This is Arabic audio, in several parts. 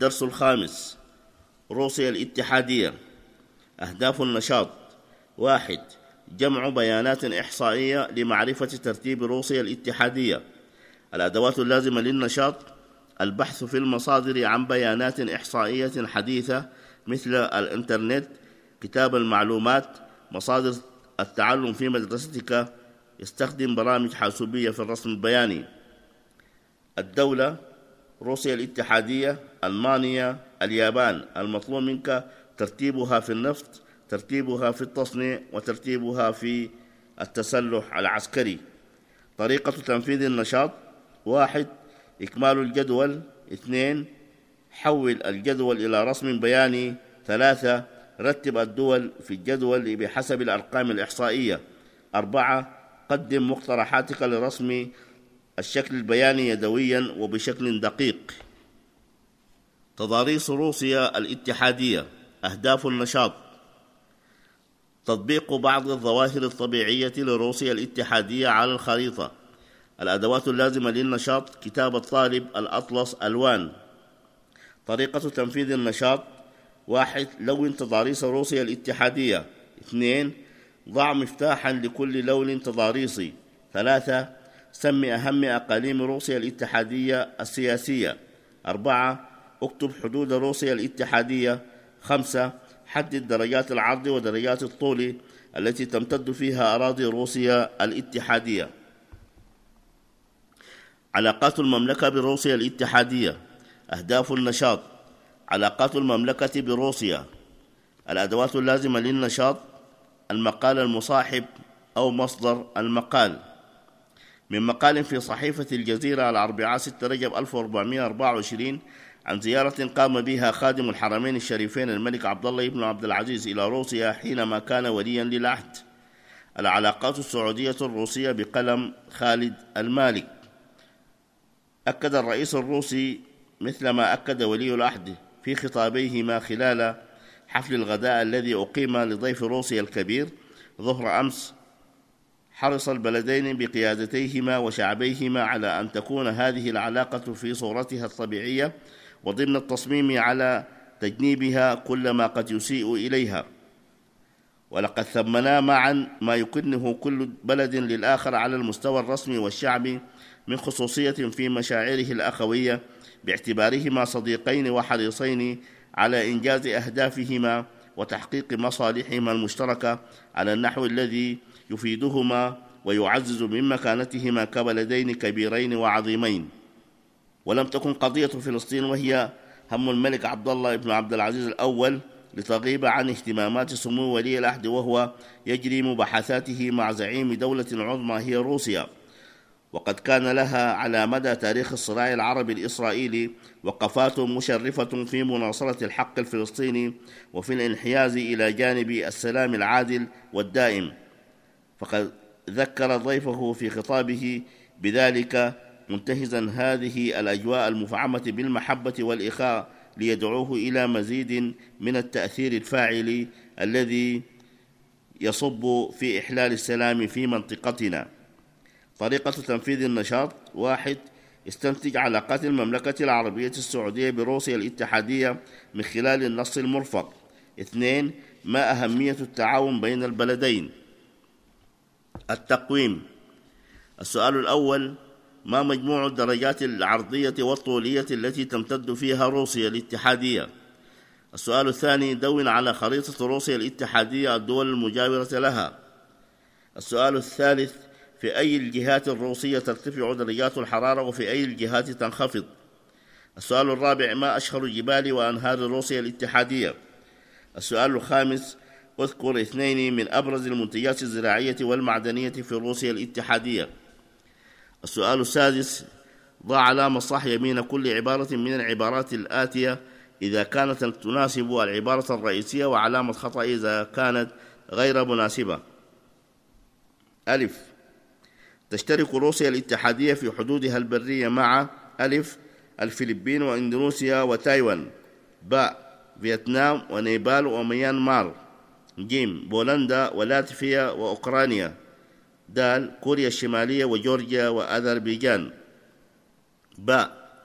الدرس الخامس: روسيا الاتحادية. أهداف النشاط: 1. جمع بيانات إحصائية لمعرفة ترتيب روسيا الاتحادية. الأدوات اللازمة للنشاط: البحث في المصادر عن بيانات إحصائية حديثة مثل الإنترنت، كتاب المعلومات، مصادر التعلم في مدرستك، استخدم برامج حاسوبية في الرسم البياني. الدولة: روسيا الاتحادية، ألمانيا، اليابان. المطلوب منك ترتيبها في النفط، ترتيبها في التصنيع، وترتيبها في التسلح العسكري. طريقة تنفيذ النشاط: 1. إكمال الجدول. 2. حول الجدول إلى رسم بياني. 3. رتب الدول في الجدول بحسب الأرقام الإحصائية. 4. قدم مقترحاتك لرسم الشكل البياني يدويا وبشكل دقيق. تضاريس روسيا الاتحادية. أهداف النشاط: تطبيق بعض الظواهر الطبيعية لروسيا الاتحادية على الخريطة. الأدوات اللازمة للنشاط: كتاب الطالب، الأطلس، ألوان. طريقة تنفيذ النشاط: 1. لون تضاريس روسيا الاتحادية. 2. ضع مفتاحا لكل لون تضاريسي. 3. سم أهم أقاليم روسيا الاتحادية السياسية. 4. اكتب حدود روسيا الاتحادية. 5. حدد درجات العرض ودرجات الطول التي تمتد فيها أراضي روسيا الاتحادية. علاقات المملكة بروسيا الاتحادية. أهداف النشاط: علاقات المملكة بروسيا. الأدوات اللازمة للنشاط: المقال المصاحب أو مصدر المقال. من مقال في صحيفة الجزيرة الأربعاء 6 رجب 1424 عن زيارة قام بها خادم الحرمين الشريفين الملك عبد الله بن عبد العزيز إلى روسيا حينما كان وليا للعهد. العلاقات السعودية الروسية بقلم خالد المالك. أكد الرئيس الروسي مثلما أكد ولي العهد في خطابيهما خلال حفل الغداء الذي أقيم لضيف روسيا الكبير ظهر أمس، حرص البلدين بقيادتيهما وشعبيهما على أن تكون هذه العلاقة في صورتها الطبيعية وضمن التصميم على تجنيبها كل ما قد يسيء إليها. ولقد ثمنا معا ما يكنه كل بلد للآخر على المستوى الرسمي والشعبي من خصوصية في مشاعره الأخوية، باعتبارهما صديقين وحريصين على إنجاز أهدافهما وتحقيق مصالحهما المشتركة على النحو الذي يفيدهما ويعزز من مكانتهما كبلدين كبيرين وعظيمين. ولم تكن قضية فلسطين وهي هم الملك عبد الله بن عبد العزيز الأول لتغيب عن اهتمامات سمو ولي العهد، وهو يجري مباحثاته مع زعيم دولة عظمى هي روسيا، وقد كان لها على مدى تاريخ الصراع العربي الإسرائيلي وقفات مشرفة في مناصرة الحق الفلسطيني وفي الانحياز إلى جانب السلام العادل والدائم. فقد ذكر ضيفه في خطابه بذلك، منتهزا هذه الأجواء المفعمة بالمحبة والإخاء ليدعوه إلى مزيد من التأثير الفاعل الذي يصب في إحلال السلام في منطقتنا. طريقة تنفيذ النشاط: 1. استنتج علاقات المملكة العربية السعودية بروسيا الاتحادية من خلال النص المرفق. 2. ما أهمية التعاون بين البلدين؟ التقويم. السؤال الأول: ما مجموع الدرجات العرضية والطولية التي تمتد فيها روسيا الاتحادية؟ السؤال الثاني: دون على خريطة روسيا الاتحادية الدول المجاورة لها. السؤال الثالث: في أي الجهات الروسية ترتفع درجات الحرارة وفي أي الجهات تنخفض؟ السؤال الرابع: ما أشهر جبال وأنهار روسيا الاتحادية؟ السؤال الخامس: اذكر 2 من أبرز المنتجات الزراعية والمعدنية في روسيا الاتحادية. السؤال السادس: ضع علامة صح يمين كل عبارة من العبارات الآتية إذا كانت تناسب العبارة الرئيسية، وعلامة خطأ إذا كانت غير مناسبة. ألف: تشترك روسيا الاتحادية في حدودها البرية مع ألف: الفلبين وإندونيسيا وتايوان، باء: فيتنام ونيبال وميانمار، جيم: بولندا ولاتفيا وأوكرانيا، دال: كوريا الشمالية وجورجيا وأذربيجان، باء: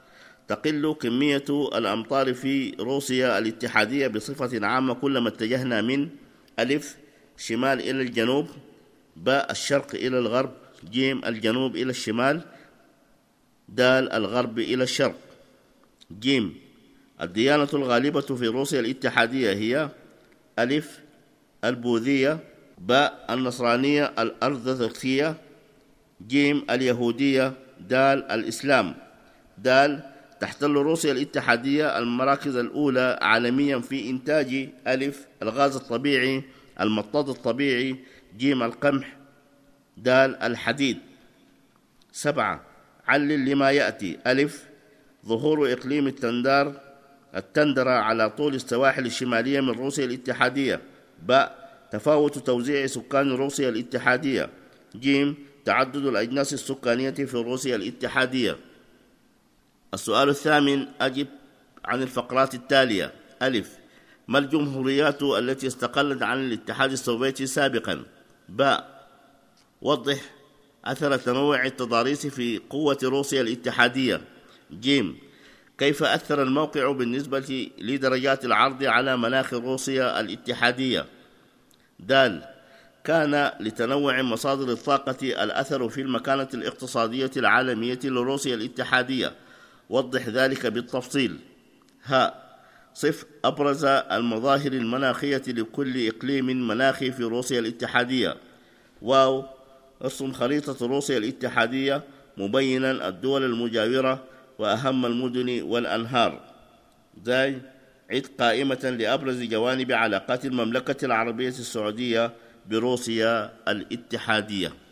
تقل كمية الأمطار في روسيا الاتحادية بصفة عامة كلما اتجهنا من ألف شمال إلى الجنوب، باء الشرق إلى الغرب، جيم الجنوب إلى الشمال، دال الغرب إلى الشرق. جيم الديانة الغالبة في روسيا الاتحادية هي ألف البوذية، باء النصرانية الأرثوذكسية، جيم اليهودية، دال الإسلام. دال تحتل روسيا الاتحادية المراكز الأولى عالميا في إنتاج ألف الغاز الطبيعي، المطاط الطبيعي، جيم القمح، دال الحديد. 7 علل لما يأتي. ألف ظهور إقليم التندرة على طول السواحل الشمالية من روسيا الاتحادية، باء تفاوت توزيع سكان روسيا الاتحادية، جيم تعدد الأجناس السكانية في روسيا الاتحادية. السؤال الثامن أجب عن الفقرات التالية. ألف ما الجمهوريات التي استقلت عن الاتحاد السوفيتي سابقا؟ باء وضح أثر تنوع التضاريس في قوة روسيا الاتحادية. جيم كيف أثر الموقع بالنسبة لدرجات العرض على مناخ روسيا الاتحادية؟ دال كان لتنوع مصادر الطاقة الأثر في المكانة الاقتصادية العالمية لروسيا الاتحادية، وضح ذلك بالتفصيل. هاء صف أبرز المظاهر المناخية لكل إقليم مناخي في روسيا الاتحادية. واو ارسم خريطة روسيا الاتحادية مبينا الدول المجاورة وأهم المدن والأنهار. زي عد قائمة لأبرز جوانب علاقات المملكة العربية السعودية بروسيا الاتحادية.